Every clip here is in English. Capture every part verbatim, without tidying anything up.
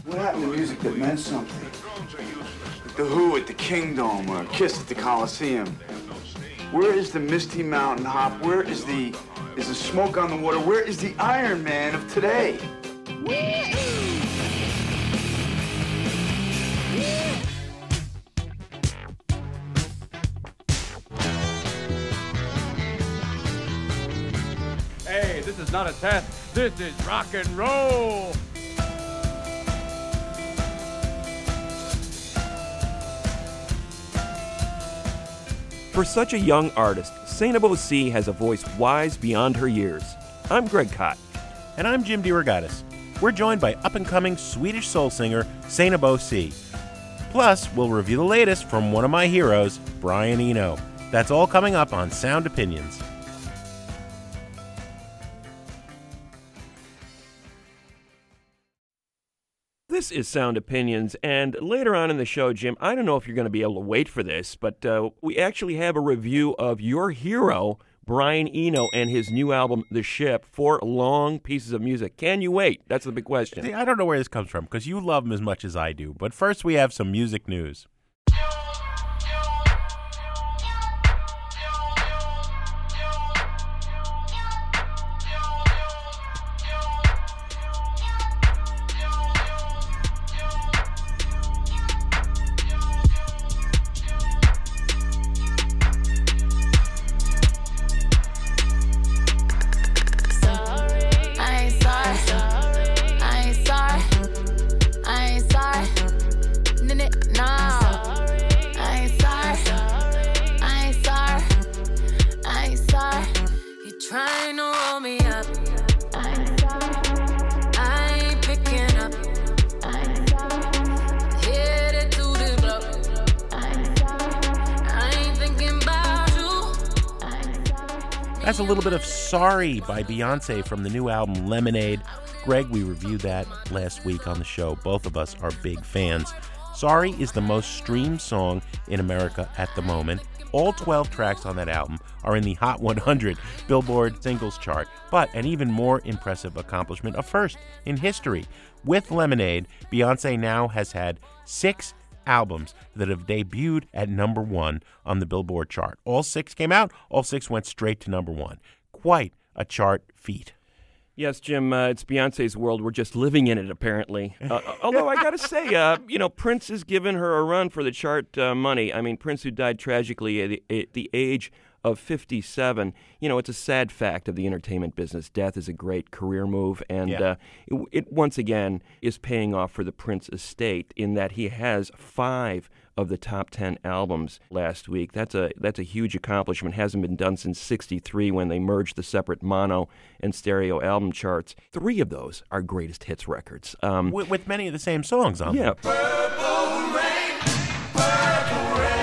What happened to music that meant something? Like the Who at the Kingdom or Kiss at the Coliseum. Where is the Misty Mountain Hop? Where is the is the Smoke on the Water? Where is the Iron Man of today? Hey, this is not a test. This is rock and roll. For such a young artist, Saint Bocy has a voice wise beyond her years. I'm Greg Kot. And I'm Jim DeRogatis. We're joined by up-and-coming Swedish soul singer Saint Bocy. Plus, we'll review the latest from one of my heroes, Brian Eno. That's all coming up on Sound Opinions. This is Sound Opinions, and later on in the show, Jim, I don't know if you're going to be able to wait for this, but uh, we actually have a review of your hero, Brian Eno, and his new album, The Ship, four long pieces of music. Can you wait? That's the big question. See, I don't know where this comes from, because you love him as much as I do. But first, we have some music news. That's a little bit of Sorry by Beyonce from the new album Lemonade. Greg, we reviewed that last week on the show. Both of us are big fans. Sorry is the most streamed song in America at the moment. All twelve tracks on that album are in the Hot one hundred Billboard singles chart. But an even more impressive accomplishment, a first in history. With Lemonade, Beyonce now has had six albums that have debuted at number one on the Billboard chart. All six came out. All six went straight to number one. Quite a chart feat. Yes, Jim, uh, it's Beyonce's world. We're just living in it, apparently. Uh, although I got to say, uh, you know, Prince has given her a run for the chart uh, money. I mean, Prince, who died tragically at the, at the age of fifty-seven. You know, it's a sad fact of the entertainment business. Death is a great career move, and yeah. uh, it, it once again is paying off for the Prince estate in that he has five of the top ten albums last week. That's a that's a huge accomplishment. Hasn't been done since sixty-three when they merged the separate mono and stereo album charts. Three of those are greatest hits records. Um, with, with many of the same songs on yeah. them. Purple rain, purple rain.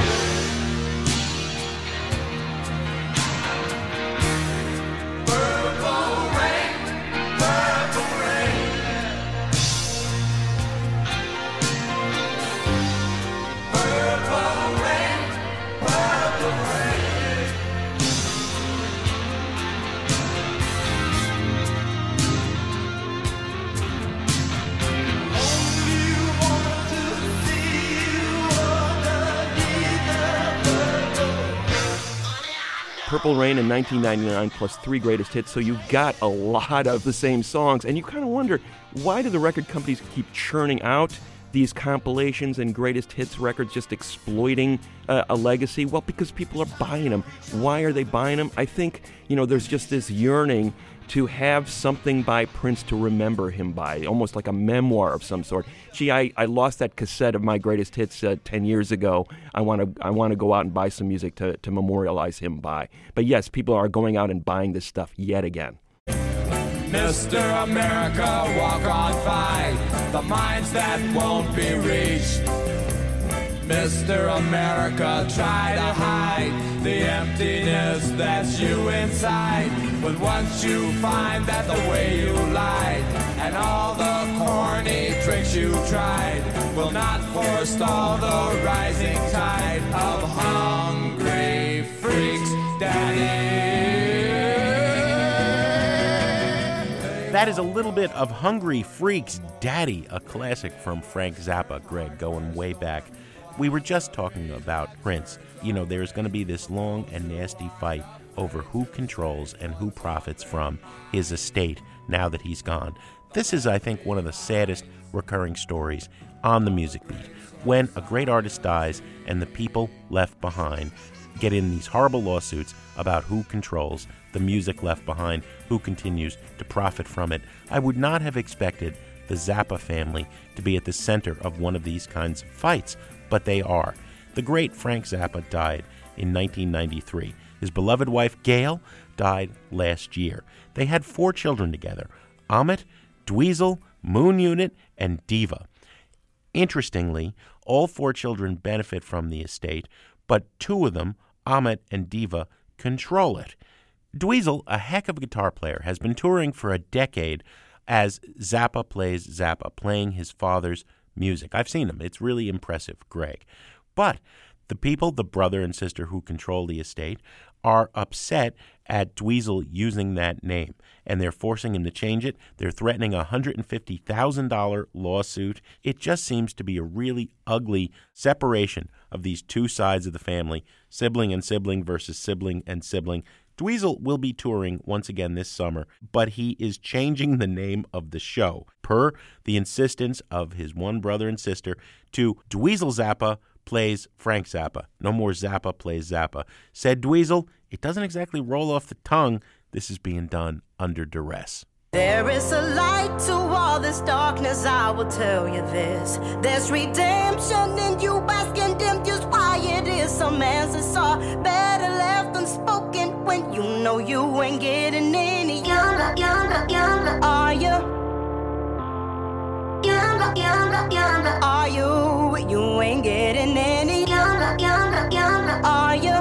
Purple Rain in nineteen ninety-nine plus three greatest hits, so you've got a lot of the same songs, and you kind of wonder, why do the record companies keep churning out these compilations and greatest hits records, just exploiting uh, a legacy? Well, because people are buying them. Why are they buying them? I think, you know, there's just this yearning to have something by Prince to remember him by, almost like a memoir of some sort. Gee, I, I lost that cassette of my greatest hits uh, ten years ago. I want to I want to go out and buy some music to, to memorialize him by. But yes, people are going out and buying this stuff yet again. Mister America, walk on by the minds that won't be reached. Mister America, try to hide the emptiness that's you inside. But once you find that the way you lied and all the corny tricks you tried will not forestall the rising tide of hungry freaks, Daddy. That is a little bit of Hungry Freaks Daddy, a classic from Frank Zappa, Greg, going way back. We were just talking about Prince. You know, there's going to be this long and nasty fight over who controls and who profits from his estate now that he's gone. This is, I think, one of the saddest recurring stories on the music beat. When a great artist dies and the people left behind get in these horrible lawsuits about who controls the music left behind, who continues to profit from it. I would not have expected the Zappa family to be at the center of one of these kinds of fights, but they are. The great Frank Zappa died in nineteen ninety-three. His beloved wife, Gail, died last year. They had four children together, Amit, Dweezil, Moon Unit, and Diva. Interestingly, all four children benefit from the estate, but two of them, Amit and Diva, control it. Dweezil, a heck of a guitar player, has been touring for a decade as Zappa plays Zappa, playing his father's music. I've seen him. It's really impressive, Greg. But the people, the brother and sister who control the estate, are upset at Dweezil using that name, and they're forcing him to change it. They're threatening a one hundred fifty thousand dollars lawsuit. It just seems to be a really ugly separation of these two sides of the family, sibling and sibling versus sibling and sibling. Dweezil will be touring once again this summer, but he is changing the name of the show, per the insistence of his one brother and sister, to Dweezil Zappa plays Frank Zappa. No more Zappa plays Zappa. Said Dweezil, it doesn't exactly roll off the tongue. This is being done under duress. There is a light to all this darkness, I will tell you this. There's redemption in you, bask in dim, just why it is. Some answers are better left unspoken when you know you ain't getting any younger, younger, younger. Are you? Younger, younger, younger. Are you? You ain't getting any younger, younger, younger. Are you?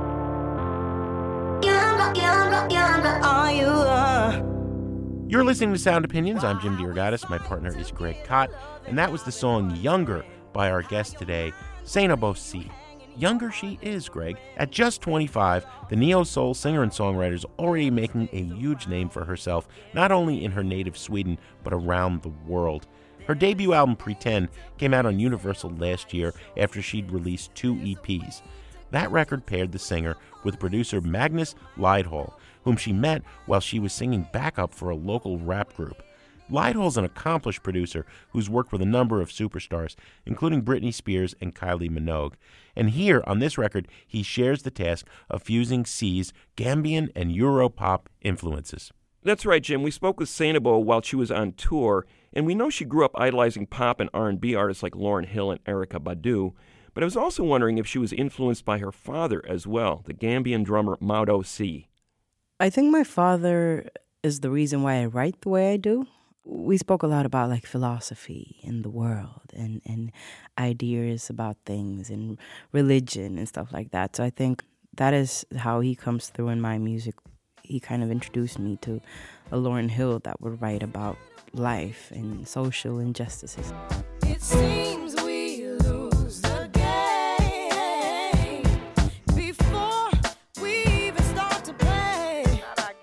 Younger, younger, younger. Are you? Uh... You're listening to Sound Opinions. I'm Jim DeRogatis. My partner is Greg Kot. And that was the song Younger by our guest today, Saina Bosi. Younger she is, Greg. At just twenty-five, the neo-soul singer and songwriter is already making a huge name for herself, not only in her native Sweden, but around the world. Her debut album, Pretend, came out on Universal last year after she'd released two E Ps. That record paired the singer with producer Magnus Lydhall, whom she met while she was singing backup for a local rap group. Lydhall's an accomplished producer who's worked with a number of superstars, including Britney Spears and Kylie Minogue. And here, on this record, he shares the task of fusing C's Gambian and Europop influences. That's right, Jim. We spoke with Sainabo while she was on tour, and we know she grew up idolizing pop and R and B artists like Lauryn Hill and Erykah Badu. But I was also wondering if she was influenced by her father as well, the Gambian drummer Maudo C. I think my father is the reason why I write the way I do. We spoke a lot about like philosophy in the world and, and ideas about things and religion and stuff like that. So I think that is how he comes through in my music. He kind of introduced me to a Lauryn Hill that would write about life and social injustices. It seems we lose the game before we even start to play. Not our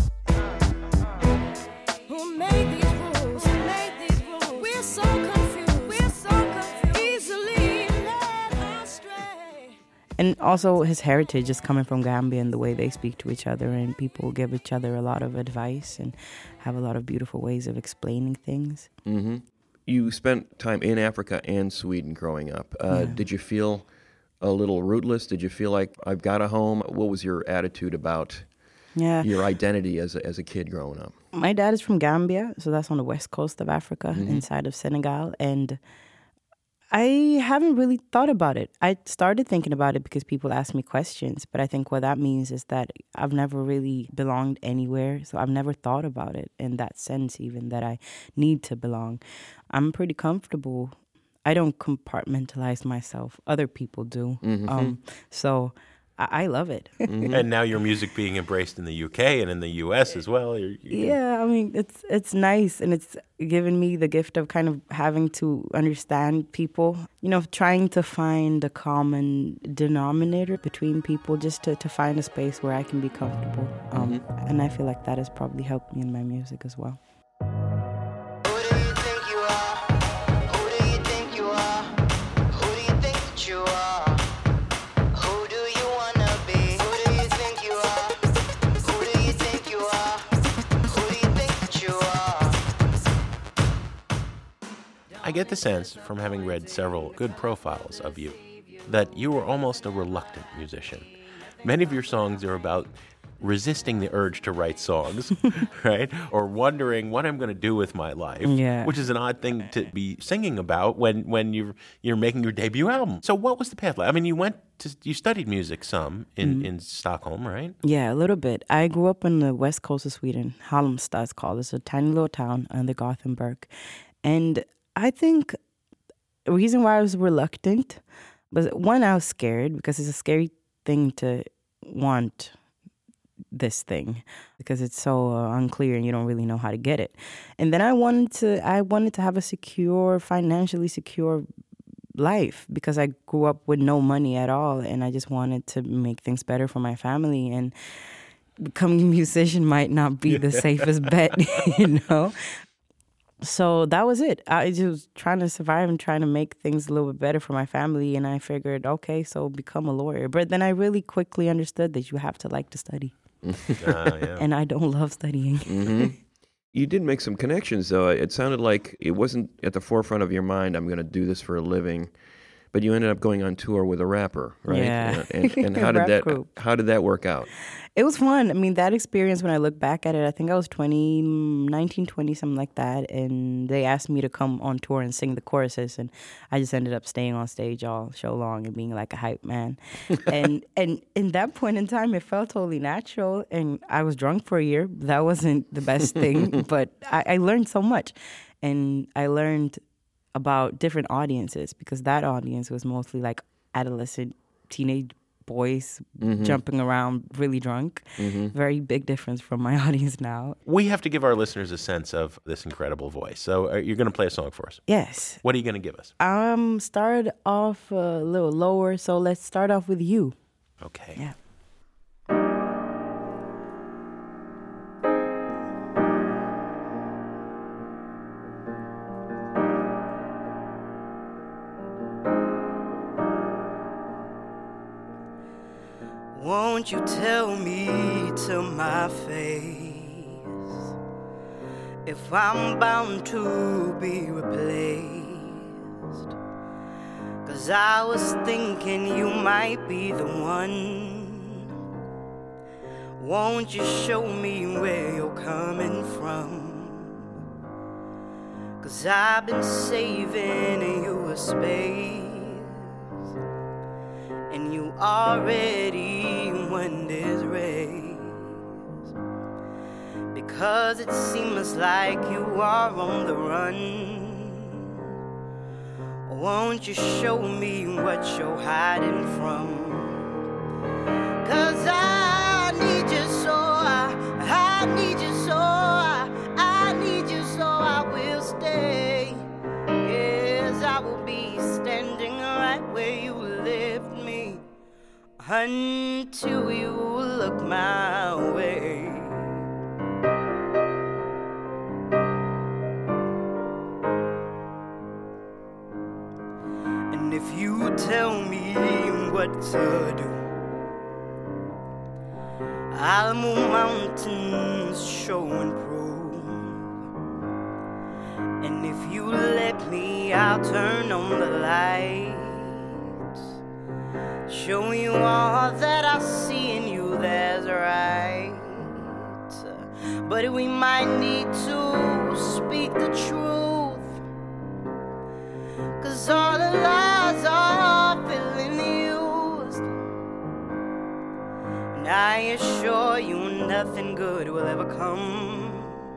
game. Who made these rules? Who made these rules? We're so confused. We're so confused. Easily led astray. And also his heritage is coming from Gambia and the way they speak to each other, and people give each other a lot of advice and have a lot of beautiful ways of explaining things. Mm-hmm. You spent time in Africa and Sweden growing up. Uh, Yeah. Did you feel a little rootless? Did you feel like, I've got a home? What was your attitude about Yeah. your identity as a, as a kid growing up? My dad is from Gambia, so that's on the west coast of Africa, Mhm. inside of Senegal, and I haven't really thought about it. I started thinking about it because people ask me questions, but I think what that means is that I've never really belonged anywhere, so I've never thought about it in that sense, even that I need to belong. I'm pretty comfortable. I don't compartmentalize myself. Other people do. Mhm. Um, so I, I love it. And now your music being embraced in the U K and in the U S as well. You're, you Yeah, I mean, it's it's nice, and it's given me the gift of kind of having to understand people, you know, trying to find a common denominator between people just to, to find a space where I can be comfortable. Um, And I feel like that has probably helped me in my music as well. I get the sense from having read several good profiles of you that you were almost a reluctant musician. Many of your songs are about resisting the urge to write songs, right? Or wondering what I'm going to do with my life, Yeah. which is an odd thing to be singing about when, when you're you're making your debut album. So what was the path like? I mean, you went to, you studied music some in, Mm-hmm. in Stockholm, right? Yeah, a little bit. I grew up in the west coast of Sweden. Halmstad is called. It's a tiny little town under Gothenburg. And I think the reason why I was reluctant was, one, I was scared because it's a scary thing to want this thing because it's so uh, unclear and you don't really know how to get it. And then I wanted to I wanted to have a secure, financially secure life because I grew up with no money at all, and I just wanted to make things better for my family, and becoming a musician might not be the safest bet, you know. So that was it. I just was trying to survive and trying to make things a little bit better for my family, and I figured, okay, so become a lawyer. But then I really quickly understood that you have to like to study. Uh, yeah. And I don't love studying. Mm-hmm. You did make some connections, though. It sounded like it wasn't at the forefront of your mind, I'm going to do this for a living. But you ended up going on tour with a rapper, right? Yeah. And, and how did Rap that group. how did that work out? It was fun. I mean, that experience, when I look back at it, I think I was twenty, nineteen, twenty, something like that. And they asked me to come on tour and sing the choruses. And I just ended up staying on stage all show long and being like a hype man. and and in that point in time, it felt totally natural. And I was drunk for a year. That wasn't the best thing. But I, I learned so much. And I learned about different audiences, because that audience was mostly like adolescent, teenage boys Mm-hmm. jumping around really drunk. Very big difference from my audience now. We have to give our listeners a sense of this incredible voice. So uh, you're going to play a song for us. Yes. What are you going to give us? Um, start off a little lower, so let's start off with You. Okay. Yeah. Won't you tell me to my face if I'm bound to be replaced? 'Cause I was thinking you might be the one. Won't you show me where you're coming from? 'Cause I've been saving you a space, and you already won this race, because it seems like you are on the run. Won't you show me what you're hiding from? 'Cause I need you so, I, I need you so, I, I need you so I will stay. Yes, I will be standing right where you left me until you look my way. And if you tell me what to do, I'll move mountains, show and prove. And if you let me, I'll turn on the lights, show you all that I see in you that's right. But we might need to speak the truth, 'cause all the lies are feeling used. And I assure you nothing good will ever come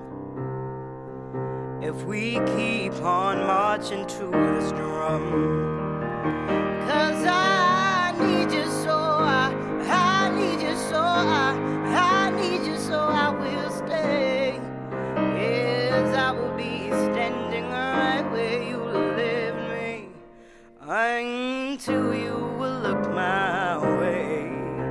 if we keep on marching to this drum. 'Cause I need you so, I, I need you so, I, I need you so I will stay. Yes, I will be standing right where you left me until you will look my way.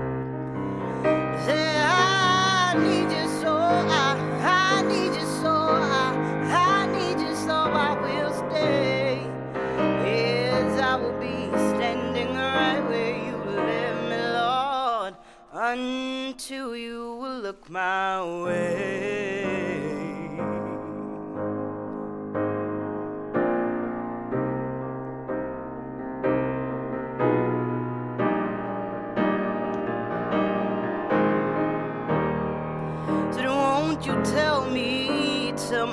Say I need you so, I, I need you so, I, I need you so I will stay. Yes, I will be standing right where you left me, Lord, until you will look my way.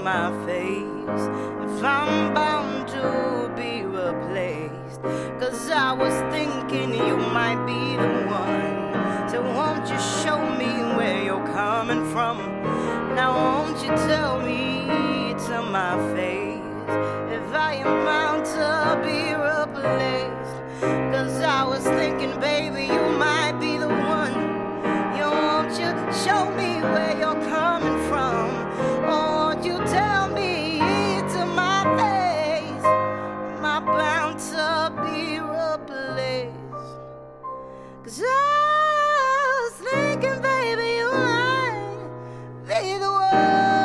my face if I'm bound to be replaced. Cause I was thinking you might be the one. So won't you show me where you're coming from? Now won't you tell me to my face if I am bound to be replaced? Cause I was thinking, baby, you might be the one. You won't you show me where you're coming from? Won't you tell me to my face, am I bound to be replaced? Cause I was thinking, baby, you might be the one.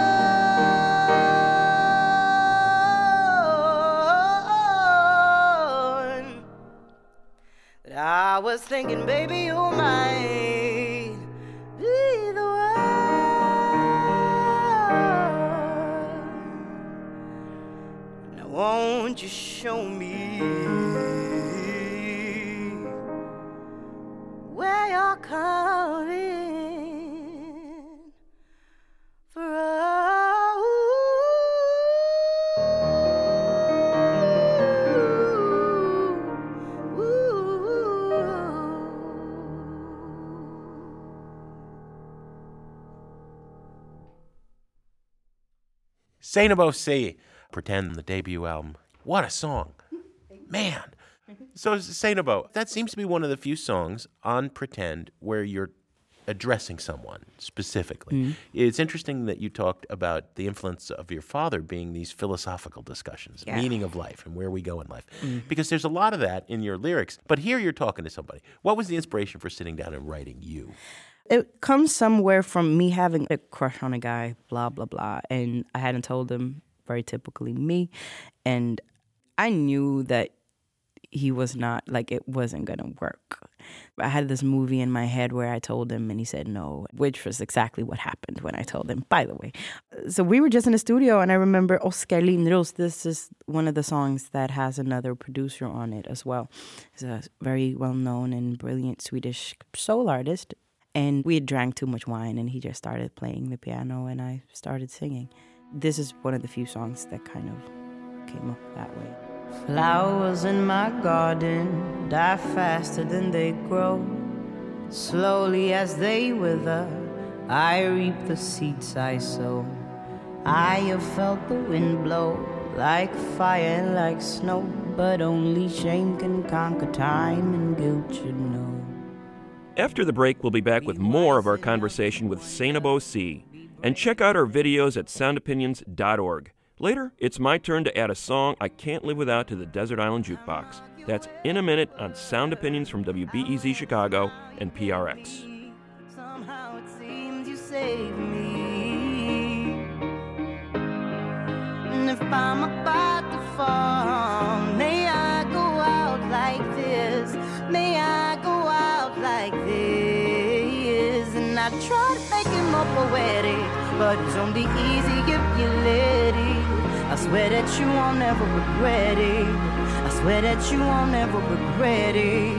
I was thinking, baby, you might be the one. Now won't you show me where you're coming from? Saint Obosee, Pretend, the debut album. What a song. Man. So, Saint Obo, that seems to be one of the few songs on Pretend where you're addressing someone specifically. Mm-hmm. It's interesting that you talked about the influence of your father being these philosophical discussions, yeah. meaning of life and where we go in life. Mm-hmm. Because there's a lot of that in your lyrics. But here you're talking to somebody. What was the inspiration for sitting down and writing you? It comes somewhere from me having a crush on a guy, blah, blah, blah. And I hadn't told him, very typically me. And I knew that he was not, like, it wasn't going to work. I had this movie in my head where I told him and he said no, which was exactly what happened when I told him, by the way. So we were just in the studio and I remember Oskar Lindros. This is one of the songs that has another producer on it as well. He's a very well-known and brilliant Swedish soul artist. And we had drank too much wine and he just started playing the piano and I started singing. This is one of the few songs that kind of came up that way. Flowers in my garden die faster than they grow. Slowly as they wither, I reap the seeds I sow. I have felt the wind blow like fire and like snow, but only shame can conquer time and guilt should know. After the break, we'll be back with more of our conversation with Saint Obosee. And check out our videos at sound opinions dot org. Later, it's my turn to add a song I can't live without to the Desert Island Jukebox. That's in a minute on Sound Opinions from W B E Z Chicago and P R X. Somehow it seems you saved me. And if I'm about to fall, may I go out like this. May I go out like this. And I try to make it more poetic, but it's only easy if you let it. I swear that you won't ever regret it. I swear that you won't ever regret it.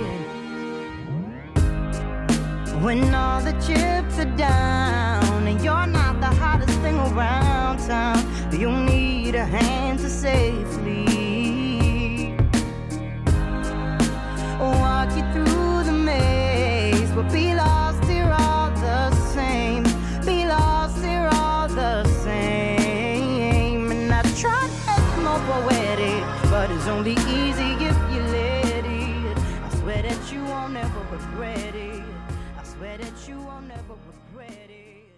When all the chips are down and you're not the hottest thing around town, you'll need a hand to safely walk you through the maze. We'll be lost here all the same. Be lost here all the same. And I try to make it more poetic, but it's only easy if you let it. I swear that you won't ever regret it. I swear that you won't ever regret it.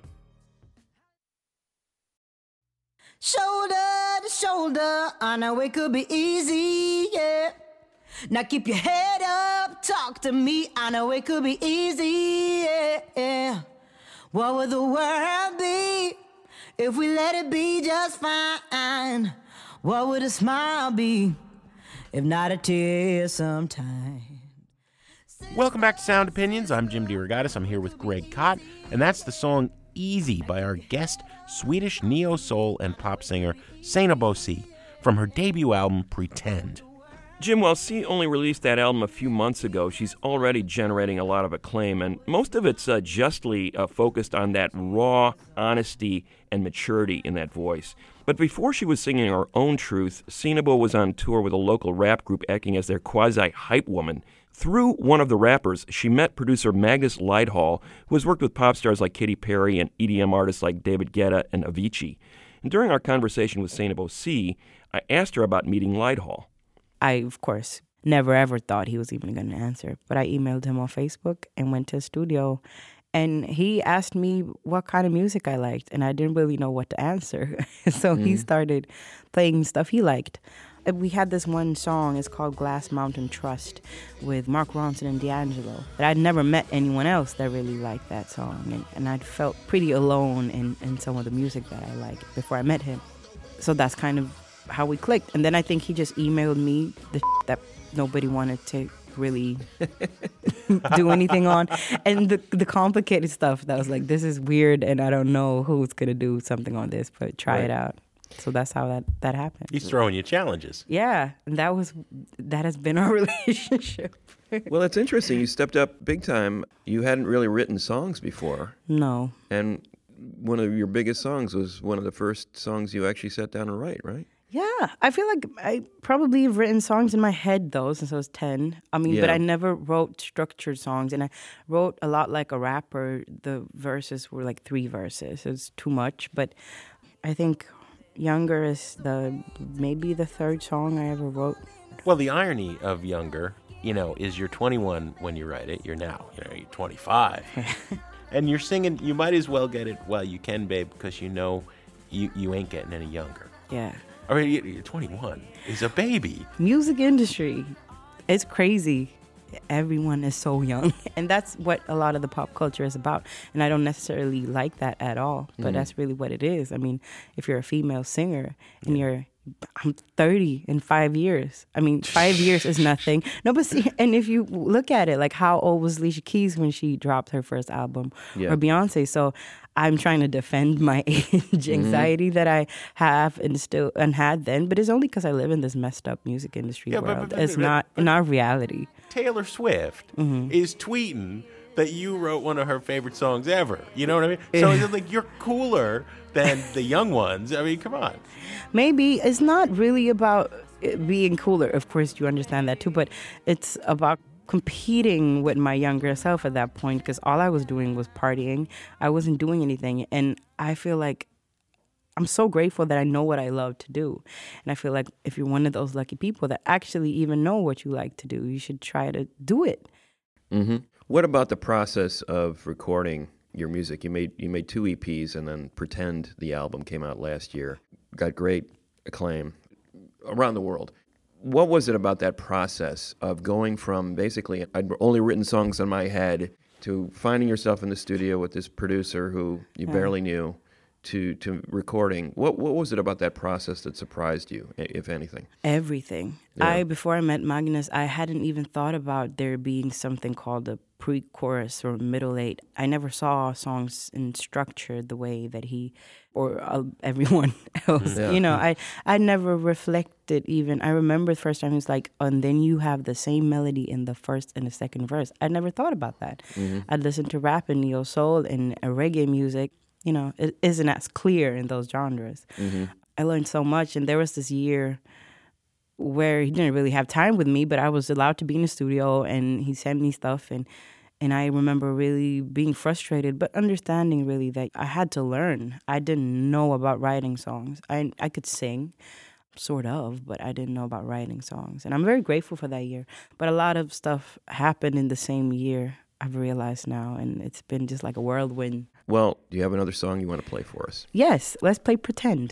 Shoulder to shoulder, I know it could be easy, yeah. Now keep your head up, talk to me, I know it could be easy, yeah, yeah. What would the world be if we let it be just fine? What would a smile be if not a tear sometime? Welcome back to Sound Opinions. I'm Jim DeRogatis. I'm here with Greg Kot, and that's the song Easy by our guest, Swedish neo-soul and pop singer Saint Obosee, from her debut album, Pretend. Jim, while C only released that album a few months ago, she's already generating a lot of acclaim, and most of it's uh, justly uh, focused on that raw honesty and maturity in that voice. But before she was singing her own truth, Sinabo was on tour with a local rap group acting as their quasi-hype woman. Through one of the rappers, she met producer Magnus Lydhall, who has worked with pop stars like Katy Perry and E D M artists like David Guetta and Avicii. And during our conversation with Sinabo C, I asked her about meeting Lydhall. I, of course, never ever thought he was even going to answer, but I emailed him on Facebook and went to his studio, and he asked me what kind of music I liked, and I didn't really know what to answer. So mm. he started playing stuff he liked. We had this one song, it's called Glass Mountain Trust, with Mark Ronson and D'Angelo. But I'd never met anyone else that really liked that song, and, and I'd felt pretty alone in, in some of the music that I liked before I met him. So that's kind of how we clicked. And then I think he just emailed me the that nobody wanted to really do anything on. And the the complicated stuff that was like, this is weird, and I don't know who's going to do something on this, but try Right. it out. So that's how that, that happened. He's throwing you challenges. Yeah, and that was that has been our relationship. Well, it's interesting. You stepped up big time. You hadn't really written songs before. No. And one of your biggest songs was one of the first songs you actually sat down and write, right? Yeah, I feel like I probably have written songs in my head, though, since I was ten. I mean, but Yeah. I never wrote structured songs, and I wrote a lot like a rapper. The verses were like three verses. It's too much, but I think Younger is the maybe the third song I ever wrote. Well, the irony of Younger, you know, is you're twenty-one when you write it. You're now, you know, you're twenty-five. And you're singing, you might as well get it while you can, babe, because you know you, you ain't getting any younger. Yeah. I mean, you- you're twenty-one. He's a baby. Music industry, it's crazy. Everyone is so young, and that's what a lot of the pop culture is about. And I don't necessarily like that at all, but Mhm. that's really what it is. I mean, if you're a female singer and you're, I'm thirty in five years. I mean, five years is nothing. No, but see, and if you look at it, like how old was Alicia Keys when she dropped her first album, Yeah. or Beyonce? So I'm trying to defend my age anxiety that I have and still and had then, but it's only because I live in this messed up music industry Yeah, but- world. but- it's but- not but- not reality. Taylor Swift Mm-hmm. is tweeting that you wrote one of her favorite songs ever. You know what I mean? So it's like you're cooler than the young ones. I mean, come on. Maybe it's not really about it being cooler. Of course, you understand that too, but it's about competing with my younger self at that point, because all I was doing was partying. I wasn't doing anything, and I feel like I'm so grateful that I know what I love to do. And I feel like if you're one of those lucky people that actually even know what you like to do, you should try to do it. Mm-hmm. What about the process of recording your music? You made you made two E Ps, and then Pretend, the album, came out last year. Got great acclaim around the world. What was it about that process of going from basically I'd only written songs in my head to finding yourself in the studio with this producer who you Yeah. barely knew to to recording? What what was it about that process that surprised you, i- if anything? Everything. Yeah. I before I met Magnus, I hadn't even thought about there being something called a pre-chorus or middle eight. I never saw songs in structure the way that he or uh, everyone else. Yeah. You know, I I never reflected even. I remember the first time he was like, and then you have the same melody in the first and the second verse. I never thought about that. Mhm. I'd listen to rap and neo soul and uh, reggae music. You know, it isn't as clear in those genres. Mhm. I learned so much, and there was this year where he didn't really have time with me, but I was allowed to be in the studio, and he sent me stuff, and and I remember really being frustrated, but understanding really that I had to learn. I didn't know about writing songs. I I could sing, sort of, but I didn't know about writing songs, and I'm very grateful for that year. But a lot of stuff happened in the same year, I've realized now, and it's been just like a whirlwind. Well, do you have another song you want to play for us? Yes, let's play Pretend.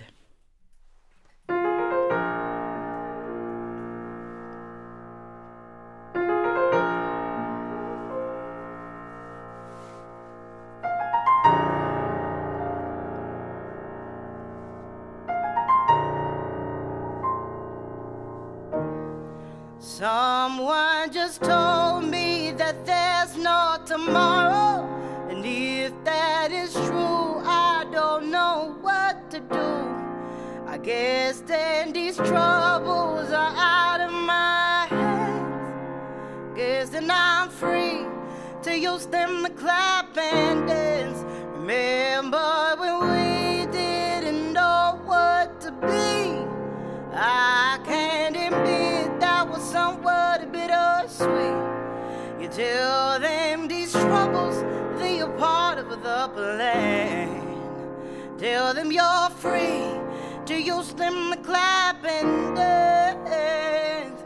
Someone just told me that there's no tomorrow, and if that is true, I don't know what to do. I guess then these troubles are out of my hands. Guess then I'm free to use them to clap and dance. Remember when we didn't know what to Tell them these troubles, they are part of the plan. Tell them you're free to use them to clap and dance.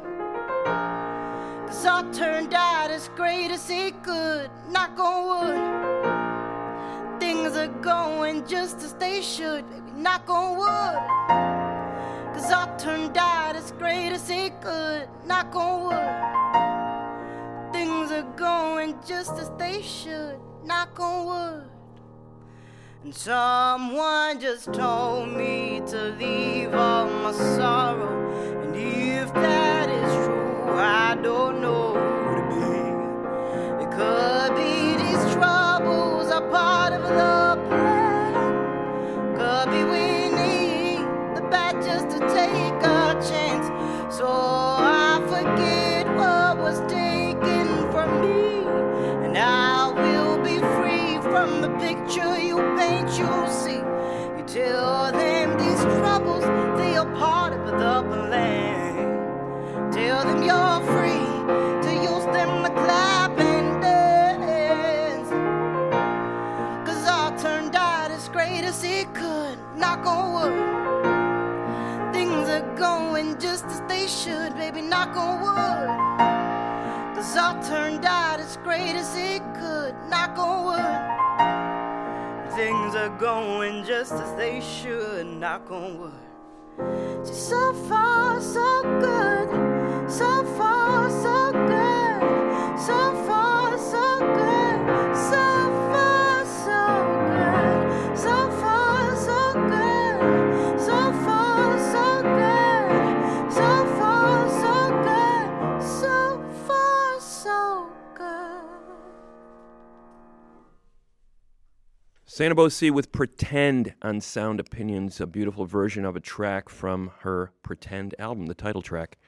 Cause all turned out as great as it could, knock on wood. Things are going just as they should, baby, knock on wood. Cause all turned out as great as it could, knock on wood. Things are going just as they should, knock on wood. And someone just told me to leave all my sorrow. And if that is true, I don't know who to be. It could be these troubles are part of the plan. Could be we need the bad just to take a chance. So I forget what was taken from me. And I will be free from the picture you paint, you'll see. You tell them these troubles, they are part of the plan. Tell them you're free to use them to clap and dance. Cause all turned out as great as it could, knock on wood. Things are going just as they should, baby, knock on wood. Cause all turned out as great as it could, knock on wood. Things are going just as they should, knock on wood. See, so far, so good. So far, so good. So far, so good. So far, so good. So far, so good. So far, so good. So far, so good. So far, so good. Santa Bosi with Pretend on Sound Opinions, a beautiful version of a track from her Pretend album, the title track.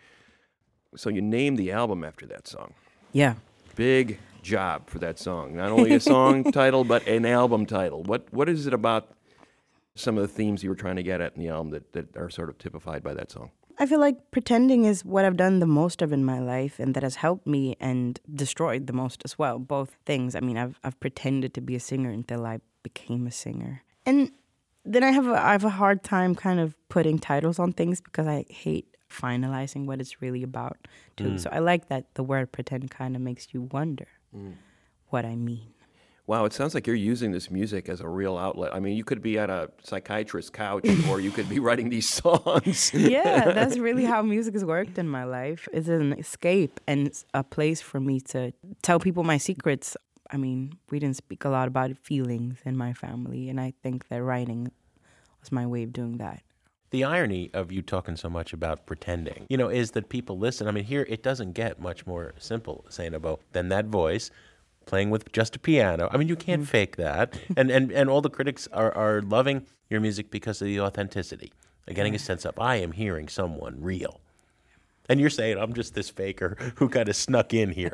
So you named the album after that song. Yeah. Big job for that song. Not only a song title, but an album title. What What is it about some of the themes you were trying to get at in the album that, that are sort of typified by that song? I feel like pretending is what I've done the most of in my life, and that has helped me and destroyed the most as well. Both things. I mean, I've I've pretended to be a singer until I became a singer, and then I have a, I have a hard time kind of putting titles on things because I hate finalizing what it's really about too. Mm. So I like that the word pretend kind of makes you wonder mm. what I mean. Wow, it sounds like you're using this music as a real outlet. I mean, you could be at a psychiatrist's couch or you could be writing these songs. Yeah, that's really how music has worked in my life. It's an escape and it's a place for me to tell people my secrets. I mean, we didn't speak a lot about feelings in my family, and I think that writing was my way of doing that. The irony of you talking so much about pretending, you know, is that people listen. I mean, here it doesn't get much more simple, Saint Abo, than that voice playing with just a piano. I mean, you can't mm. fake that. And, and and all the critics are, are loving your music because of the authenticity. They're getting a sense of, I am hearing someone real. And you're saying, I'm just this faker who kind of snuck in here.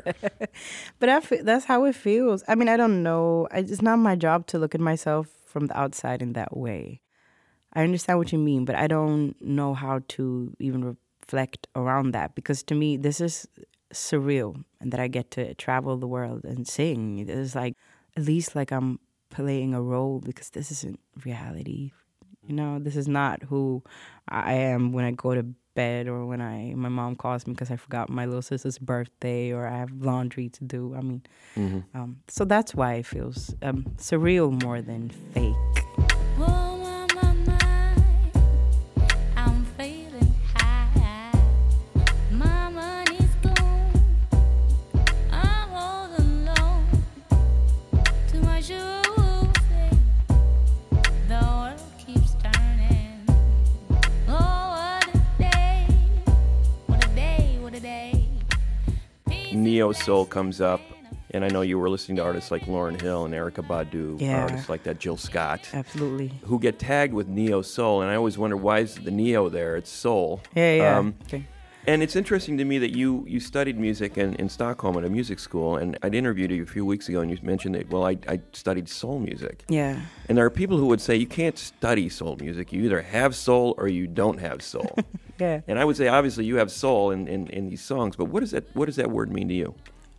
But I feel, that's how it feels. I mean, I don't know. I, it's not my job to look at myself from the outside in that way. I understand what you mean, but I don't know how to even reflect around that, because to me, this is surreal, and that I get to travel the world and sing. It is like, at least like I'm playing a role, because this isn't reality. You know, this is not who I am when I go to bed, or when I my mom calls me because I forgot my little sister's birthday, or I have laundry to do. I mean, mm-hmm. um, so that's why it feels um, surreal more than fake. Neo Soul comes up, and I know you were listening to artists like Lauryn Hill and Erykah Badu, yeah. artists like that, Jill Scott. Absolutely. Who get tagged with Neo Soul, and I always wonder, why is the Neo there? It's soul. Yeah, yeah. Um, okay. And it's interesting to me that you, you studied music in, in Stockholm at a music school, and I'd interviewed you a few weeks ago, and you mentioned that, well, I, I studied soul music. Yeah. And there are people who would say you can't study soul music. You either have soul or you don't have soul. Yeah. And I would say, obviously, you have soul in, in, in these songs, but what does that what does that word mean to you?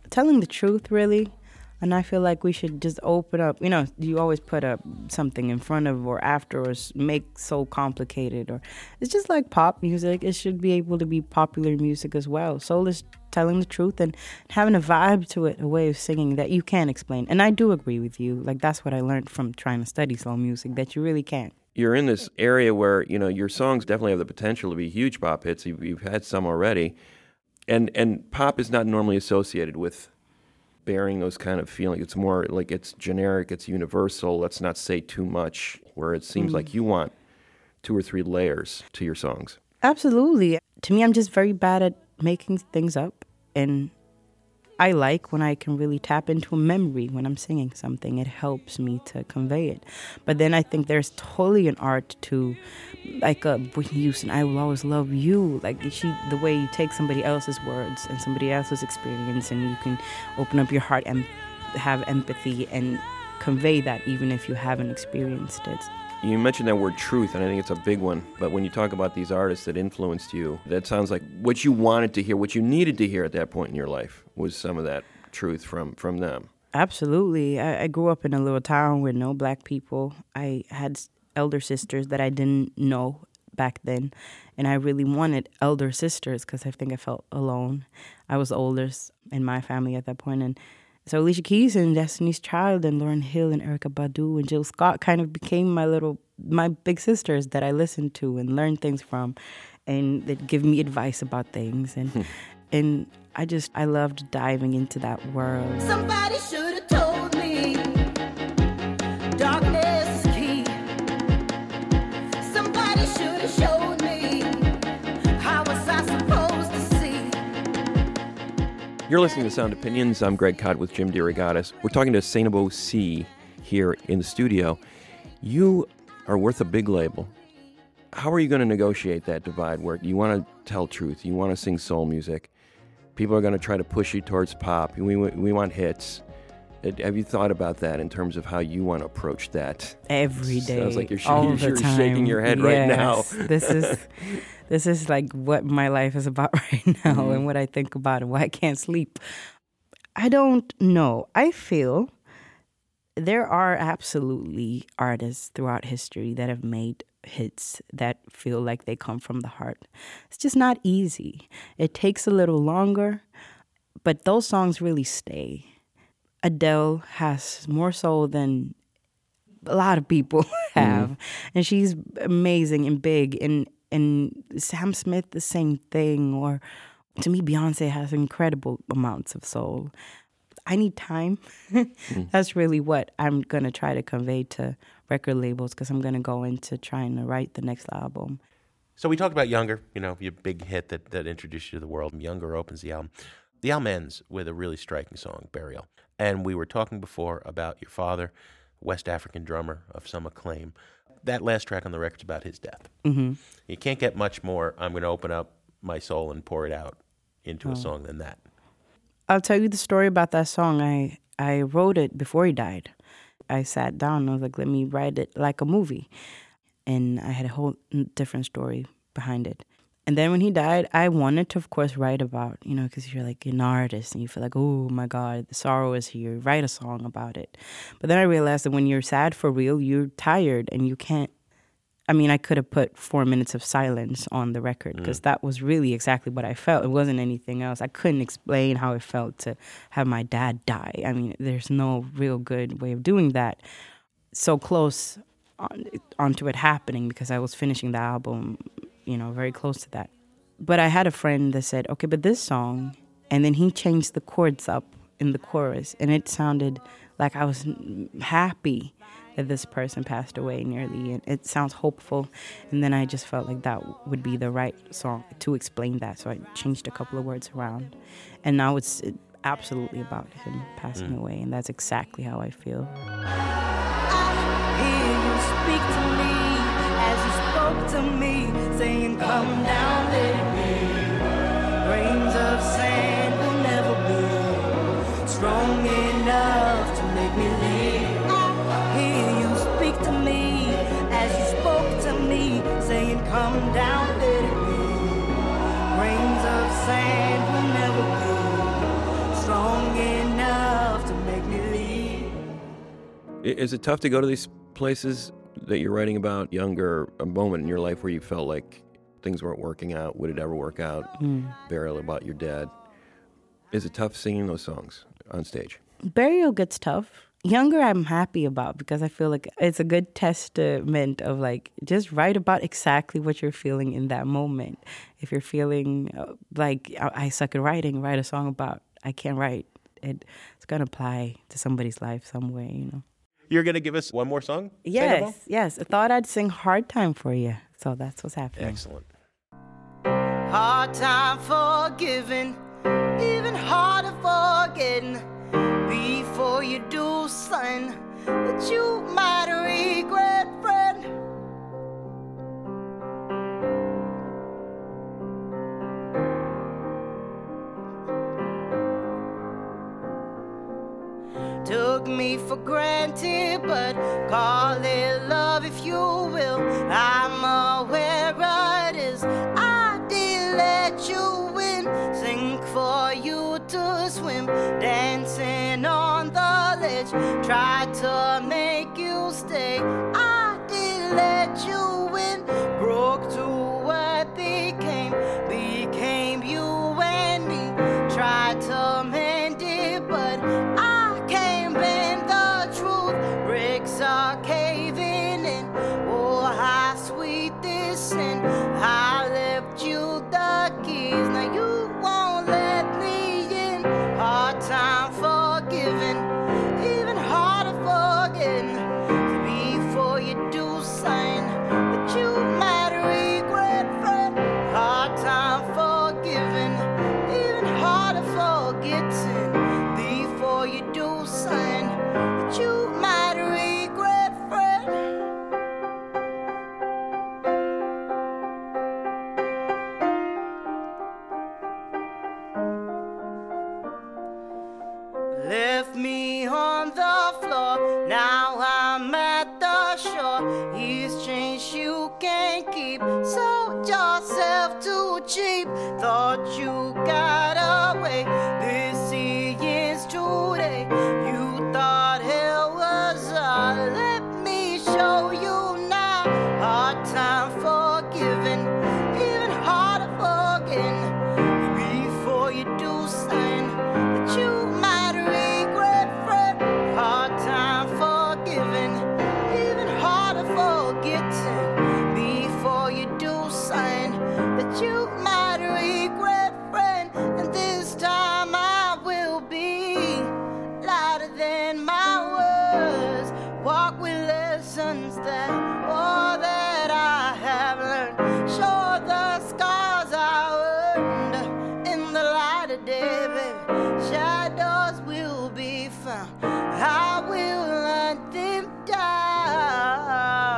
telling the truth, really. And I feel like we should just open up. You know, you always put up something in front of or after or s- make so complicated. Or it's just like pop music. It should be able to be popular music as well. Soul is telling the truth and having a vibe to it, a way of singing that you can't explain. And I do agree with you. Like, that's what I learned from trying to study soul music, that you really can't. You're in this area where, you know, your songs definitely have the potential to be huge pop hits. You've, you've had some already. And and pop is not normally associated with bearing those kind of feelings. It's more like it's generic, it's universal. Let's not say too much, where it seems mm. like you want two or three layers to your songs. Absolutely. To me, I'm just very bad at making things up. And I like when I can really tap into a memory when I'm singing something. It helps me to convey it. But then I think there's totally an art to, like uh, Whitney Houston, I Will Always Love You. Like she, the way you take somebody else's words and somebody else's experience, and you can open up your heart and have empathy and convey that even if you haven't experienced it. You mentioned that word truth, and I think it's a big one. But when you talk about these artists that influenced you, that sounds like what you wanted to hear, what you needed to hear at that point in your life was some of that truth from, from them. Absolutely. I, I grew up in a little town with no black people. I had elder sisters that I didn't know back then, and I really wanted elder sisters because I think I felt alone. I was the oldest in my family at that point, and so Alicia Keys and Destiny's Child and Lauryn Hill and Erykah Badu and Jill Scott kind of became my little, my big sisters that I listened to and learned things from, and that give me advice about things. And Hmm. and I just, I loved diving into that world. Somebody should have told me darkness is key. Somebody should have showed me. How was I supposed to see? You're listening to Sound Opinions. I'm Greg Kot with Jim DeRogatis. We're talking to Sainabo C here in the studio. You are worth a big label. How are you going to negotiate that divide where you want to tell truth, you want to sing soul music, people are going to try to push you towards pop, we, we want hits. Have you thought about that in terms of how you want to approach that? Every day, Sounds like you're, sh- all you're the time. shaking your head yes. right now. this is this is like what my life is about right now, mm-hmm. and what I think about and why I can't sleep. I don't know. I feel there are absolutely artists throughout history that have made hits that feel like they come from the heart. It's just not easy. It takes a little longer, but those songs really stay. Adele has more soul than a lot of people have, mm-hmm. and she's amazing and big. And and Sam Smith, the same thing. Or to me, Beyonce has incredible amounts of soul. I need time. mm-hmm. That's really what I'm gonna try to convey to record labels, because I'm gonna go into trying to write the next album. So we talked about Younger, you know, your big hit that that introduced you to the world. Younger opens the album. The album ends with a really striking song, Burial. And we were talking before about your father, West African drummer of some acclaim. That last track on the record's about his death. Mm-hmm. You can't get much more, I'm going to open up my soul and pour it out into oh. a song than that. I'll tell you the story about that song. I, I wrote it before he died. I sat down and I was like, let me write it like a movie. And I had a whole different story behind it. And then when he died, I wanted to, of course, write about, you know, because you're like an artist and you feel like, oh, my God, the sorrow is here. Write a song about it. But then I realized that when you're sad for real, you're tired and you can't. I mean, I could have put four minutes of silence on the record because mm. that was really exactly what I felt. It wasn't anything else. I couldn't explain how it felt to have my dad die. I mean, there's no real good way of doing that. So close on, onto it happening because I was finishing the album, you know, very close to that. But I had a friend that said, okay, but this song, and then he changed the chords up in the chorus, and it sounded like I was happy that this person passed away nearly, and it sounds hopeful. And then I just felt like that would be the right song to explain that, so I changed a couple of words around. And now it's absolutely about him passing mm. away, and that's exactly how I feel. I hear you speak to me as you spoke to me, saying, come down, let it be. Grains of sand will never be strong enough to make me leave. I hear you speak to me as you spoke to me, saying, come down, let it be. Grains of sand will never be strong enough I- Is it tough to go to these places that you're writing about, younger, a moment in your life where you felt like things weren't working out? Would it ever work out? Mm. Burial about your dad. Is it tough singing those songs on stage? Burial gets tough. Younger, I'm happy about because I feel like it's a good testament of like just write about exactly what you're feeling in that moment. If you're feeling uh, like I, I suck at writing, write a song about I can't write. It, it's gonna apply to somebody's life some way, you know. You're going to give us one more song? Yes, Sainabo? yes. I thought I'd sing "Hard Time" for you, so that's what's happening. Excellent. Hard time forgiving, even harder forgetting. Before you do something that you might regret, friend. Took me for granted, but call it love if you will. I'm aware it is. I did let you win. Sink for you to swim. Dancing on the ledge. Tried to make you stay. I did let you win. Broke to what became. Became you and me. Tried to mend it, but I can't bend the truth. Bricks are caving in. Oh, how sweet this sin. I left you the keys. Now you won't let me in. Hard time forgiving, even harder forgetting. Before you do sign that you might regret, friend. Hard time forgiving, even harder forgetting. Before you do sign that you might regret, friend. Left me on the floor, now I'm at the shore. He's changed, you can't keep. Sold yourself too cheap. Thought you got away. This is today. You thought hell was all. Let me show you now. Hard time forgiving, even harder forgetting. Before you do sign that you might regret, friend. Hard time forgiving, even harder forgetting. Before you do sign that you might regret, friend. And this time I will be louder than my words. Walk with lessons that all that I have learned. Show the scars I earned in the light of day, baby. Shadows will be found. I will hunt them down.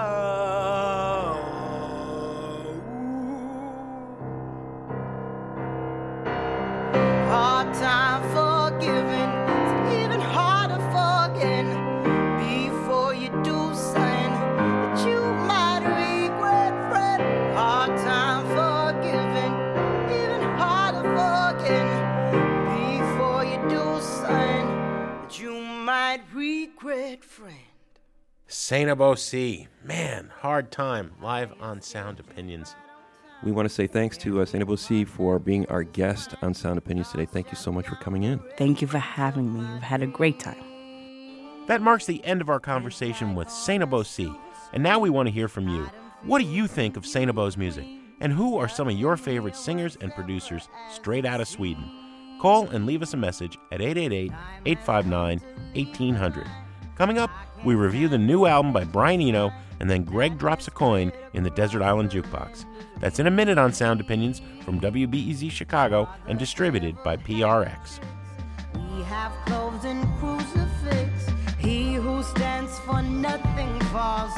Hard time forgiving, even harder forgetting. Before you do sign that you might regret, friend. Hard time forgiving, even harder forgetting. Before you do sign that you might regret, friend. Sainabo C. Man, hard time. Live on Sound Opinions. We want to say thanks to uh, Sainabo C for being our guest on Sound Opinions today. Thank you so much for coming in. Thank you for having me. We've had a great time. That marks the end of our conversation with Sainabo C. And now we want to hear from you. What do you think of Sainabo's music? And who are some of your favorite singers and producers straight out of Sweden? Call and leave us a message at eight eight eight, eight five nine, one eight zero zero. Coming up, we review the new album by Brian Eno, and then Greg drops a coin in the Desert Island Jukebox. That's in a minute on Sound Opinions from W B E Z Chicago and distributed by P R X. We have clothes and crucifix. He who stands for nothing falls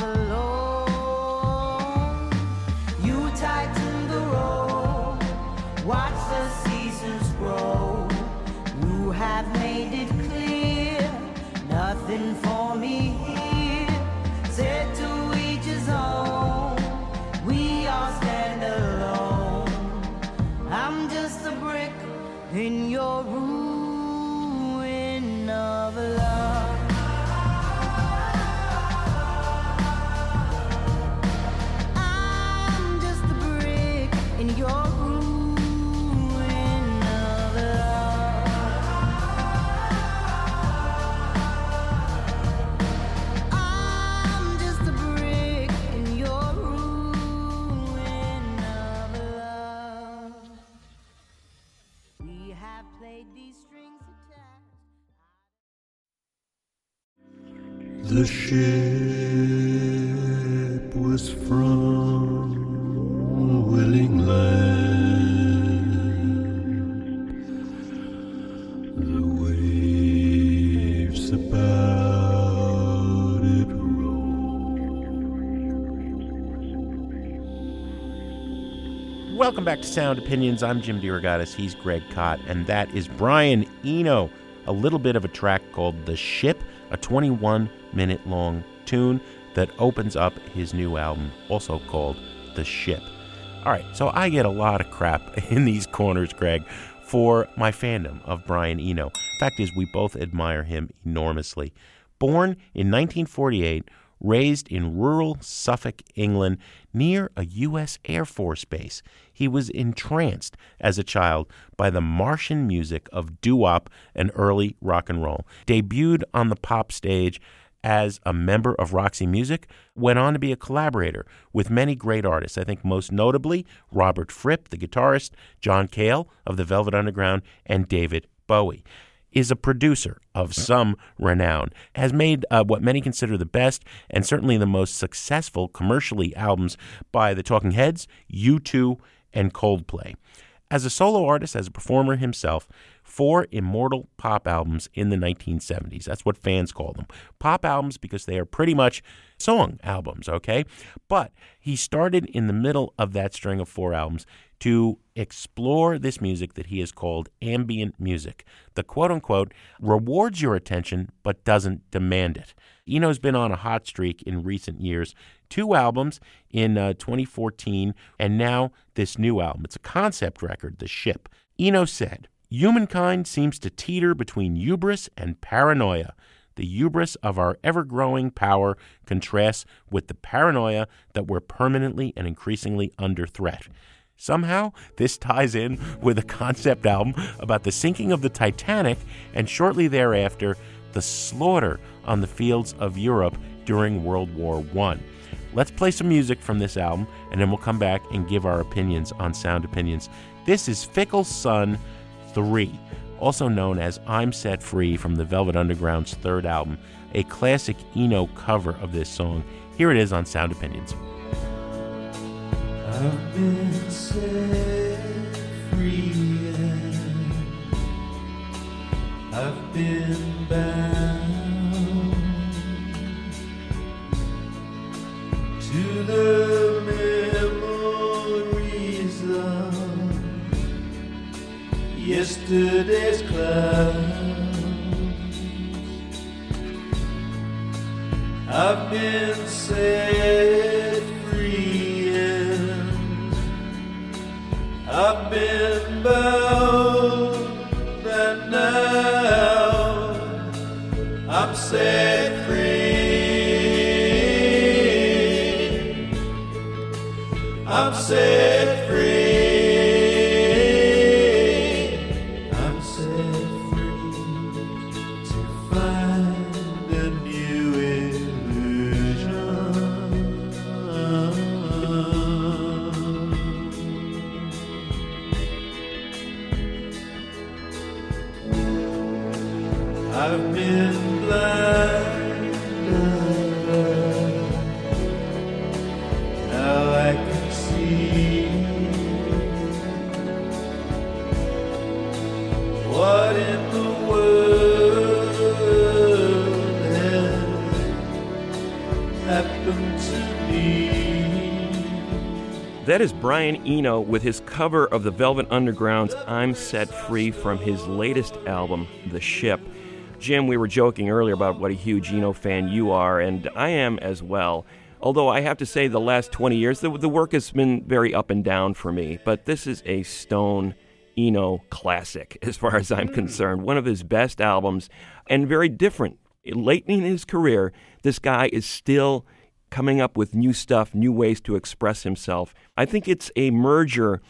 alone. You tighten the rope, watch the seasons grow. You have made it clear, nothing for me here. Said to each his own, we all stand alone. I'm just a brick in your ruin of love. I played these strings attached. The ship was from a willing land. The waves about it roll. Welcome back to Sound Opinions. I'm Jim DeRogatis. He's Greg Kot, and that is Brian Eno. A little bit of a track called The Ship, a twenty-one minute long tune that opens up his new album, also called The Ship. All right, so I get a lot of crap in these corners, Greg, for my fandom of Brian Eno. Fact is, we both admire him enormously. Born in nineteen forty-eight, raised in rural Suffolk, England, near a U S Air Force base, he was entranced as a child by the Martian music of doo-wop and early rock and roll. Debuted on the pop stage as a member of Roxy Music, went on to be a collaborator with many great artists. I think most notably Robert Fripp, the guitarist, John Cale of the Velvet Underground, and David Bowie. Is a producer of some renown, has made uh, what many consider the best and certainly the most successful commercially albums by the Talking Heads, U two, and Coldplay. As a solo artist, as a performer himself, four immortal pop albums in the nineteen seventies. That's what fans call them. Pop albums because they are pretty much song albums, okay? But he started in the middle of that string of four albums to explore this music that he has called ambient music. The quote-unquote rewards your attention but doesn't demand it. Eno's been on a hot streak in recent years. Two albums in uh, twenty fourteen, and now this new album. It's a concept record, The Ship. Eno said, "Humankind seems to teeter between hubris and paranoia. The hubris of our ever-growing power contrasts with the paranoia that we're permanently and increasingly under threat. Somehow, this ties in with a concept album about the sinking of the Titanic and shortly thereafter, the slaughter on the fields of Europe during World War One. Let's play some music from this album, and then we'll come back and give our opinions on Sound Opinions. This is Fickle Sun three, also known as I'm Set Free from the Velvet Underground's third album, a classic Eno cover of this song. Here it is on Sound Opinions. I've been set free and I've been bound to the memories of yesterday's clouds. I've been set free and I've been bound, and now I'm set free. I'm set free. I'm set free to find a new illusion. I've been blind, now I can see what in the world has happened to me. That is Brian Eno with his cover of the Velvet Underground's I'm Set Free from his latest album, The Ship. Jim, we were joking earlier about what a huge Eno fan you are, and I am as well. Although I have to say the last twenty years, the, the work has been very up and down for me. But this is a Stone Eno classic, as far as I'm concerned. One of his best albums, and very different. Late in his career, this guy is still coming up with new stuff, new ways to express himself. I think it's a merger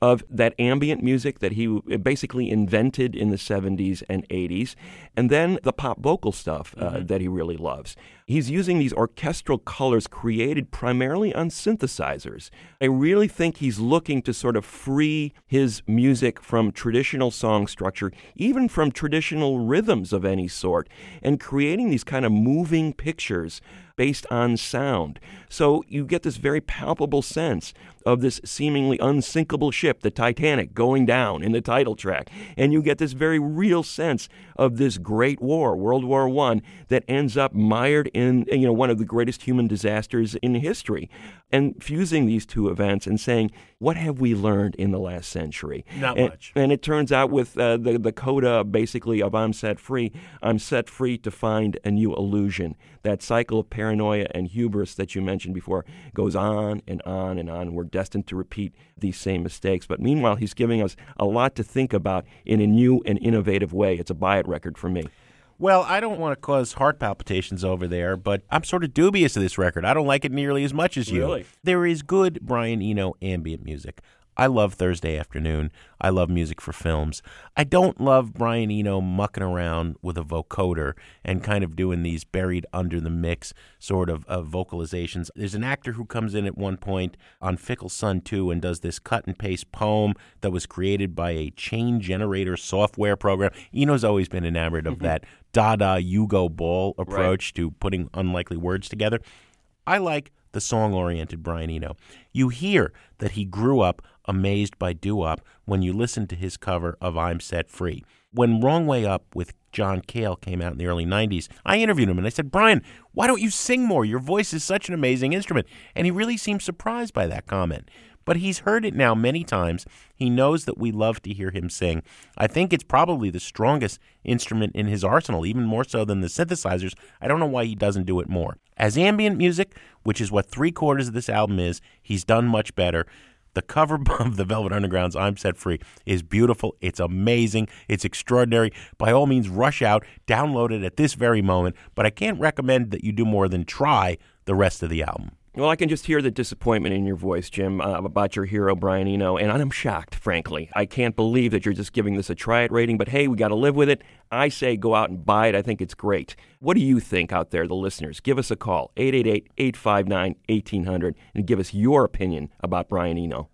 of that ambient music that he basically invented in the seventies and eighties, and then the pop vocal stuff uh, mm-hmm. that he really loves. He's using these orchestral colors created primarily on synthesizers. I really think he's looking to sort of free his music from traditional song structure, even from traditional rhythms of any sort, and creating these kind of moving pictures based on sound. So you get this very palpable sense of this seemingly unsinkable ship, the Titanic, going down in the title track. And you get this very real sense of this great war, World War One, that ends up mired in, you know, one of the greatest human disasters in history. And fusing these two events and saying, what have we learned in the last century? Not and, much. And it turns out with uh, the, the coda, basically, of I'm Set Free, I'm set free to find a new illusion. That cycle of paranoia and hubris that you mentioned before goes on and on and on. We're destined to repeat these same mistakes. But meanwhile, he's giving us a lot to think about in a new and innovative way. It's a buy-it record for me. Well, I don't want to cause heart palpitations over there, but I'm sort of dubious of this record. I don't like it nearly as much as you. Really? There is good Brian Eno ambient music. I love Thursday Afternoon. I love music for films. I don't love Brian Eno mucking around with a vocoder and kind of doing these buried under the mix sort of, of vocalizations. There's an actor who comes in at one point on Fickle Son two and does this cut and paste poem that was created by a chain generator software program. Eno's always been enamored of that Dada Hugo Ball approach right. to putting unlikely words together. I like the song-oriented Brian Eno. You hear that he grew up amazed by doo-wop when you listen to his cover of I'm Set Free. When Wrong Way Up with John Cale came out in the early nineties, I interviewed him and I said, Brian, why don't you sing more? Your voice is such an amazing instrument. And he really seemed surprised by that comment. But he's heard it now many times. He knows that we love to hear him sing. I think it's probably the strongest instrument in his arsenal, even more so than the synthesizers. I don't know why he doesn't do it more. As ambient music, which is what three-quarters of this album is, he's done much better. The cover of the Velvet Underground's I'm Set Free is beautiful. It's amazing. It's extraordinary. By all means, rush out, download it at this very moment. But I can't recommend that you do more than try the rest of the album. Well, I can just hear the disappointment in your voice, Jim, uh, about your hero, Brian Eno, and I'm shocked, frankly. I can't believe that you're just giving this a try-it rating, but hey, we got to live with it. I say go out and buy it. I think it's great. What do you think out there, the listeners? Give us a call, eight eight eight, eight five nine, one eight hundred, and give us your opinion about Brian Eno.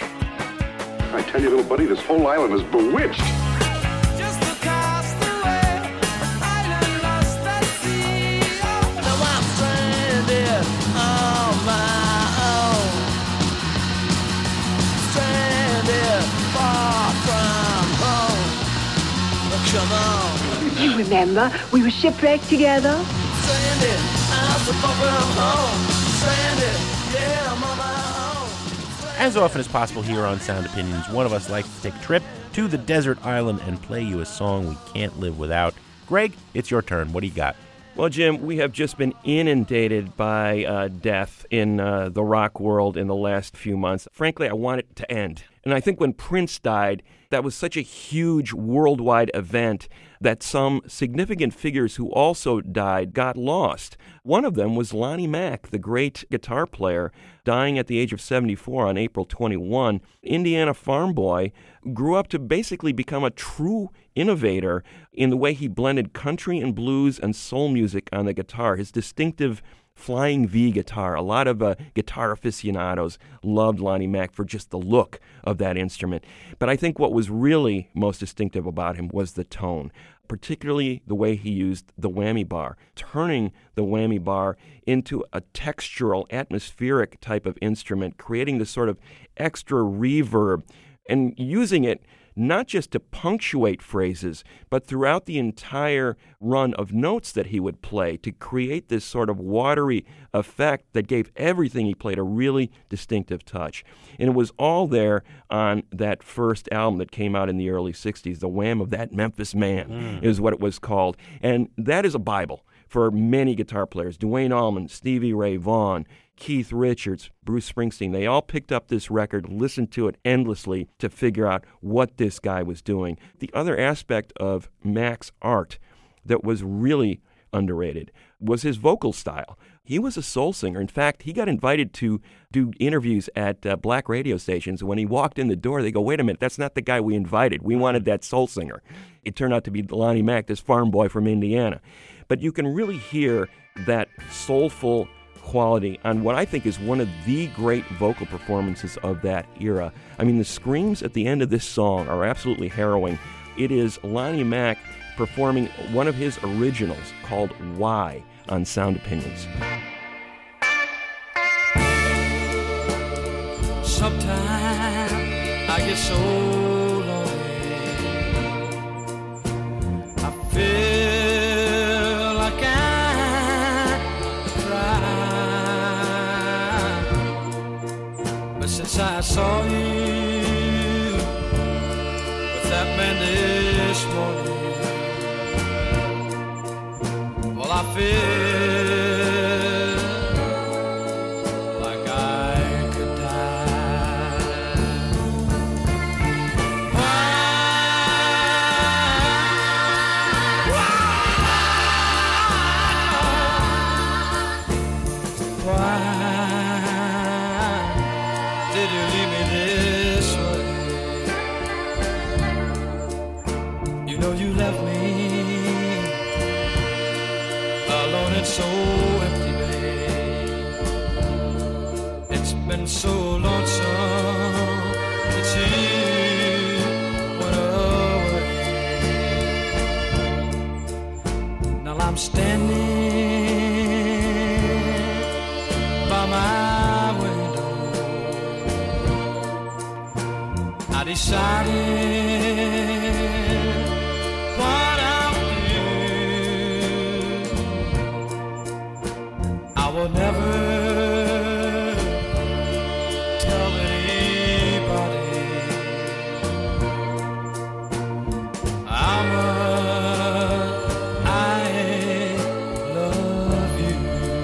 I tell you, little buddy, this whole island is bewitched. You remember, we were shipwrecked together. As often as possible here on Sound Opinions, one of us likes to take a trip to the desert island and play you a song we can't live without. Greg, it's your turn. What do you got? Well, Jim, we have just been inundated by uh, death in uh, the rock world in the last few months. Frankly, I want it to end. And I think when Prince died, that was such a huge worldwide event that some significant figures who also died got lost. One of them was Lonnie Mack, the great guitar player, dying at the age of seventy-four on April twenty-first. Indiana farm boy, grew up to basically become a true innovator in the way he blended country and blues and soul music on the guitar. His distinctive Flying V guitar. A lot of uh, guitar aficionados loved Lonnie Mack for just the look of that instrument. But I think what was really most distinctive about him was the tone, particularly the way he used the whammy bar, turning the whammy bar into a textural, atmospheric type of instrument, creating this sort of extra reverb and using it not just to punctuate phrases, but throughout the entire run of notes that he would play to create this sort of watery effect that gave everything he played a really distinctive touch. And it was all there on that first album that came out in the early sixties, The Wham of That Memphis Man mm. is what it was called. And that is a Bible for many guitar players. Duane Allman, Stevie Ray Vaughan, Keith Richards, Bruce Springsteen, they all picked up this record, listened to it endlessly to figure out what this guy was doing. The other aspect of Mack's art that was really underrated was his vocal style. He was a soul singer. In fact, he got invited to do interviews at uh, black radio stations. When he walked in the door, they go, wait a minute, that's not the guy we invited. We wanted that soul singer. It turned out to be Lonnie Mack, this farm boy from Indiana. But you can really hear that soulful quality on what I think is one of the great vocal performances of that era. I mean, the screams at the end of this song are absolutely harrowing. It is Lonnie Mack performing one of his originals called Why on Sound Opinions. Sometimes I get so lonely, I feel like I cry. But since I saw you with that man this morning, well, I feel like I could die. Why, why did you leave me this way? You know you left me alone and so empty, babe. It's been so lonesome since you went away. Now I'm standing by my window. I decided what I'll do. I will never tell anybody how much I love you.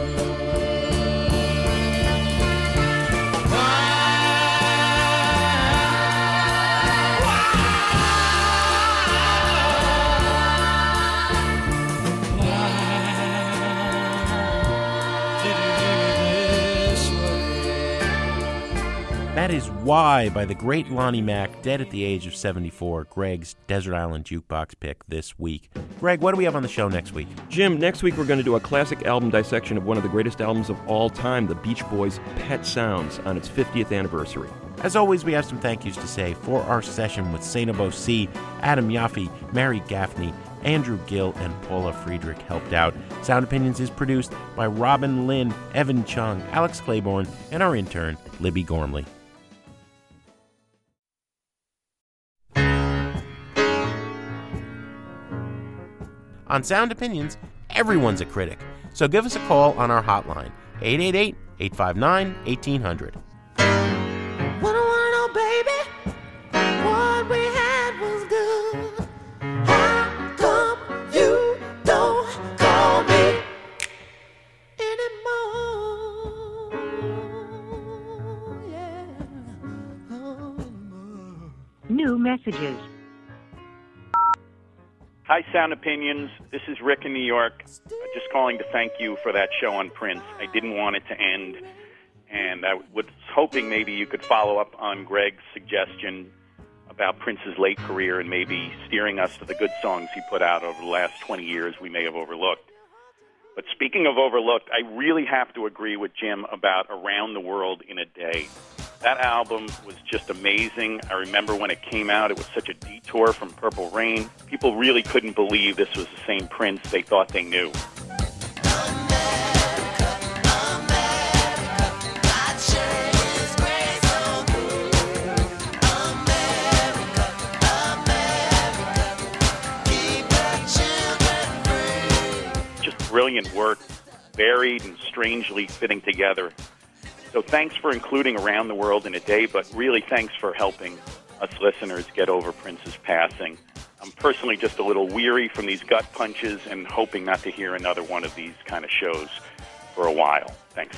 That is Why by the great Lonnie Mack, dead at the age of seventy-four, Greg's Desert Island Jukebox pick this week. Greg, what do we have on the show next week? Jim, next week we're going to do a classic album dissection of one of the greatest albums of all time, the Beach Boys' Pet Sounds, on its fiftieth anniversary. As always, we have some thank yous to say for our session with Saint Obo C, Adam Yaffe, Mary Gaffney, Andrew Gill, and Paula Friedrich helped out. Sound Opinions is produced by Robin Lynn, Evan Chung, Alex Claiborne, and our intern, Libby Gormley. On Sound Opinions, everyone's a critic. So give us a call on our hotline, eight eight eight, eight five nine, one eight zero zero. What I wanna know, baby, what we had was good. How come you don't call me anymore? Yeah. Oh, anymore. New messages. Hi, Sound Opinions. This is Rick in New York. I'm just calling to thank you for that show on Prince. I didn't want it to end, and I was hoping maybe you could follow up on Greg's suggestion about Prince's late career and maybe steering us to the good songs he put out over the last twenty years we may have overlooked. But speaking of overlooked, I really have to agree with Jim about Around the World in a Day. That album was just amazing. I remember when it came out, it was such a detour from Purple Rain. People really couldn't believe this was the same Prince they thought they knew. Just brilliant work, varied and strangely fitting together. So thanks for including Around the World in a Day, but really thanks for helping us listeners get over Prince's passing. I'm personally just a little weary from these gut punches and hoping not to hear another one of these kind of shows for a while. Thanks.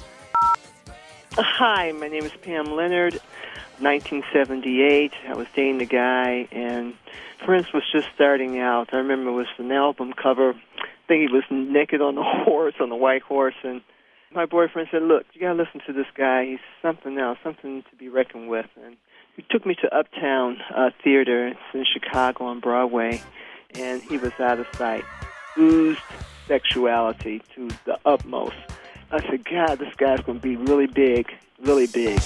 Hi, my name is Pam Leonard. nineteen seventy-eight, I was dating a guy, and Prince was just starting out. I remember it was an album cover think he was naked on the horse, on the white horse, and my boyfriend said, look, you got to listen to this guy. He's something else, something to be reckoned with. And he took me to Uptown uh, Theater. It's in Chicago on Broadway, and he was out of sight. Oozed sexuality to the utmost. I said, God, this guy's going to be really big, really big.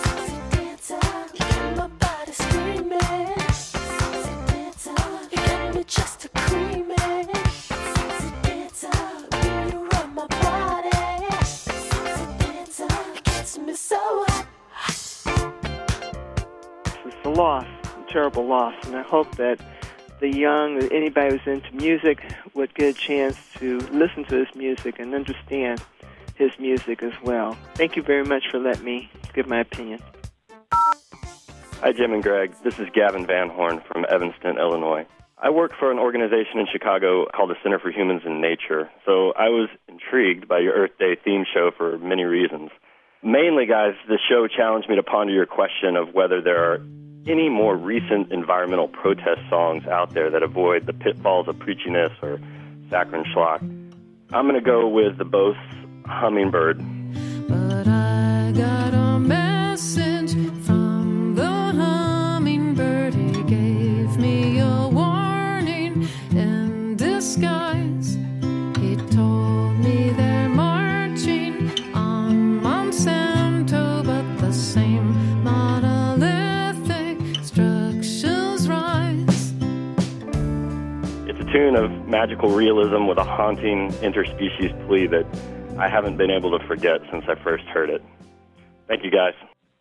It's a loss, a terrible loss, and I hope that the young, anybody who's into music, would get a chance to listen to his music and understand his music as well. Thank you very much for letting me give my opinion. Hi, Jim and Greg. This is Gavin Van Horn from Evanston, Illinois. I work for an organization in Chicago called the Center for Humans and Nature, so I was intrigued by your Earth Day theme show for many reasons. Mainly, guys, the show challenged me to ponder your question of whether there are any more recent environmental protest songs out there that avoid the pitfalls of preachiness or saccharine schlock. I'm going to go with the Both's Hummingbird. But I got a message from the hummingbird. He gave me a warning in disguise. He told me they're marching on Monsanto, but the same monolithic structures rise. It's a tune of magical realism with a haunting interspecies plea that I haven't been able to forget since I first heard it. Thank you, guys.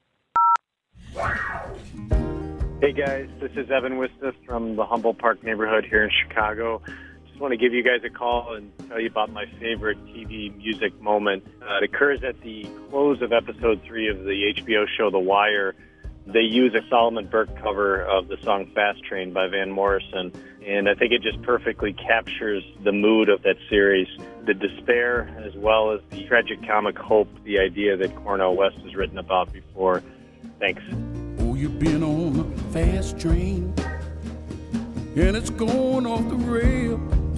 Hey, guys. This is Evan Wistus from the Humboldt Park neighborhood here in Chicago. Just want to give you guys a call and tell you about my favorite T V music moment. Uh, it occurs at the close of episode three of the H B O show The Wire. They use a Solomon Burke cover of the song Fast Train by Van Morrison, and I think it just perfectly captures the mood of that series, the despair as well as the tragic comic hope, the idea that Cornel West has written about before. Thanks. Oh, you've been on a fast train, and it's going off the rail,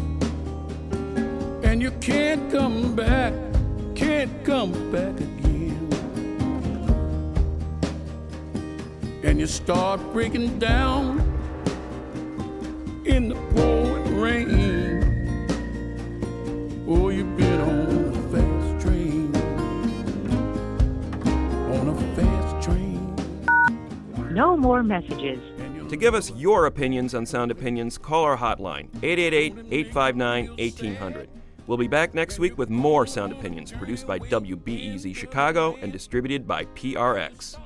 and you can't come back, can't come back again. And you start breaking down in the pouring rain. Oh, you've been on a fast train, on a fast train. No more messages. To give us your opinions on Sound Opinions, call our hotline, eight eight eight, eight five nine, one eight hundred. We'll be back next week with more Sound Opinions, produced by W B E Z Chicago and distributed by P R X.